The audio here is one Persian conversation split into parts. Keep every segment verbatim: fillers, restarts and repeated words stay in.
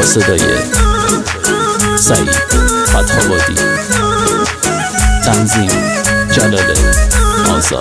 صدای سعید فتح‌آبادی، تنظیم جلال آزاد.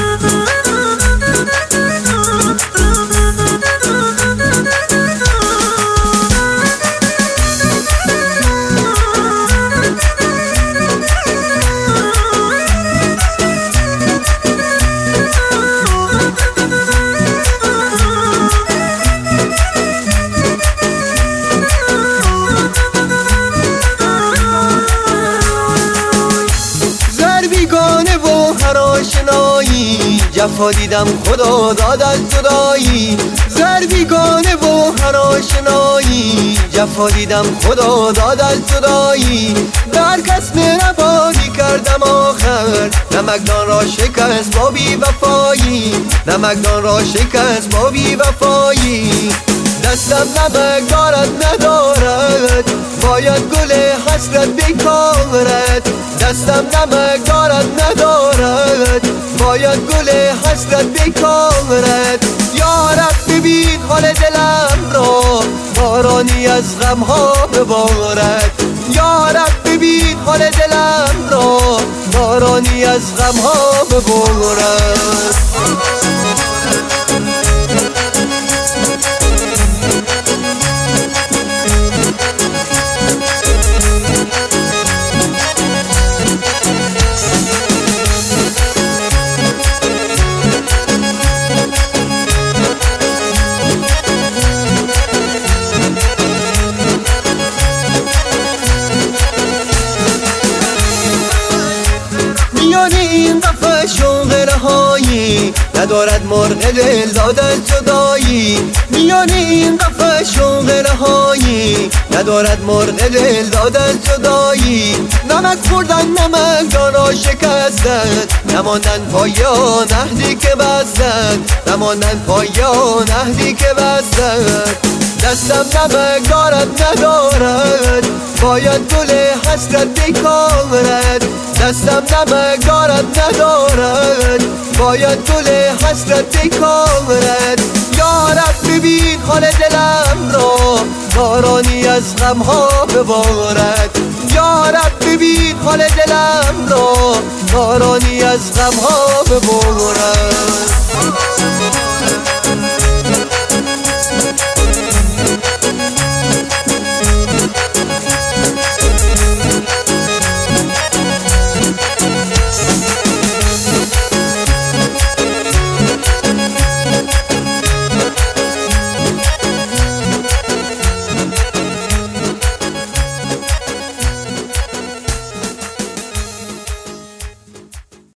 جفا دیدم خدا داد از جدایی، زر بیگانه و هر آشنایی. جفا دیدم خدا داد از جدایی، در کس مهربانی کردم آخر. نمکدان را شکست با بی وفایی، نمکدان را شکست با بی وفایی. دستم نمک دارد ندارد، باید گل حسرت بکارد. دستم نمک دارد ندارد، باید گل حسرت بکارد. یا رب ببین حال دلم را، بارانی از غمها ببارد. یا رب ببین حال دلم را، بارانی از غمها ببارد. این قفس شوق رهایی، ندارد مرغ دل داد از جدایی. میان این قفس شوق رهایی، ندارد مرغ دل داد از جدایی. نمک خوردن نمکدان را شکستن، نماندن پایان عهدی که بستن، نماندن پایان عهدی که بستن. دستم نمک دارد ندارد، باید گل حسرت بکارد. دستم نمک دارد ندارد، باید گل حسرت بکارد. یا رب ببین حال دلم را، بارانی از غمها ببارد. یا رب ببین حال دلم را، بارانی از غمها ببارد.